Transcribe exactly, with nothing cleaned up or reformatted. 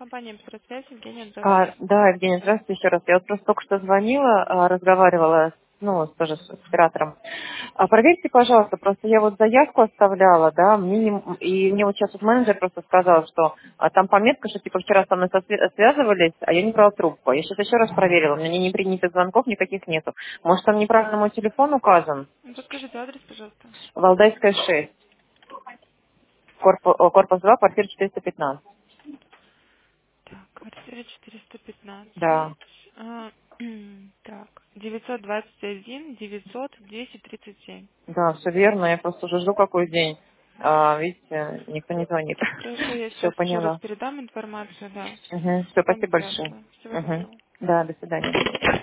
компания «Быстросвязь», Евгения, А, здравствуйте. да, Евгения, здравствуйте еще раз. Я вот просто только что звонила, а, разговаривала, ну, тоже с оператором. А, проверьте, пожалуйста, просто я вот заявку оставляла, да, мне не- и мне вот сейчас вот менеджер просто сказал, что а, там пометка, что типа вчера со мной сосвя- связывались, а я не брала трубку. Я сейчас еще раз проверила, у меня не принятых звонков никаких нету. Может, там неправильно мой телефон указан? Ну, подскажите адрес, пожалуйста. Валдайская шесть, корпус, о, корпус два, квартира четыреста пятнадцать. Так, квартира четыреста Да, пятнадцать. А, так, девятьсот двадцать один, девятьсот, десять, тридцать семь. да, все верно, я просто уже жду какой день. А, видите, никто не звонит. Хорошо, я Все сейчас еще раз поняла. передам информацию, да. Все, Вам спасибо большое. связано. Всего Угу. доброго. Да, до свидания.